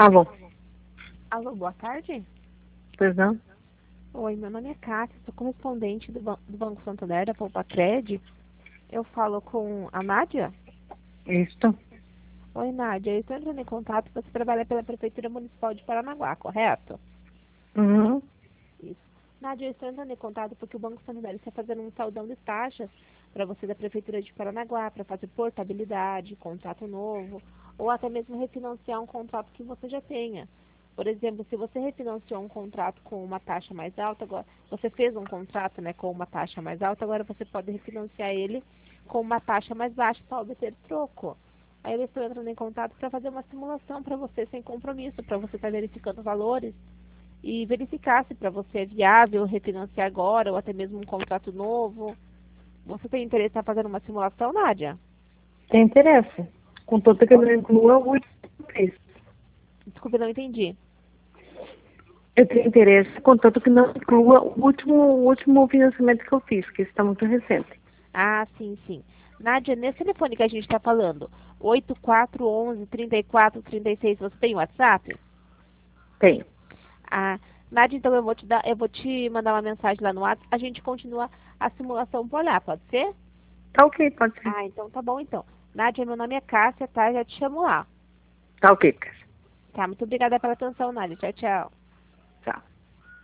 Alô, Alô, boa tarde. pois não? Oi, meu nome é Cátia, sou correspondente do Banco Santander, da Poupa-Cred. Eu falo com a Nádia? Isto? Oi, Nádia, eu estou entrando em contato, você trabalha pela Prefeitura Municipal de Paranaguá, correto? Uhum. Isso. Nádia, eu estou entrando em contato porque o Banco Santander está fazendo um saldão de taxas para você da Prefeitura de Paranaguá, para fazer portabilidade, contrato novo, ou até mesmo refinanciar um contrato que você já tenha. Por exemplo, se você refinanciou um contrato com uma taxa mais alta, agora você fez um contrato, né, com uma taxa mais alta, agora você pode refinanciar ele com uma taxa mais baixa para obter troco. Aí eu estou entrando em contato para fazer uma simulação para você sem compromisso, para você estar verificando valores e verificar se para você é viável refinanciar agora ou até mesmo um contrato novo. Você tem interesse em estar fazendo uma simulação, Nádia? Tem interesse. Contanto que não inclua o último preço. Desculpa, não entendi. Eu tenho interesse, contanto que não inclua o último financiamento que eu fiz, que está muito recente. Ah, sim, sim. Nádia, nesse telefone que a gente está falando, 8411-3436, você tem WhatsApp? Tenho. Ah, Nádia, então eu vou te mandar uma mensagem lá no WhatsApp, a gente continua a simulação por lá, pode ser? Tá ok, pode ser. Ah, então tá bom então. Nádia, meu nome é Cássia, tá? Já te chamo lá. Tá ok, Cássio. Tá, muito obrigada pela atenção, Nádia. Tchau, tchau. Tchau.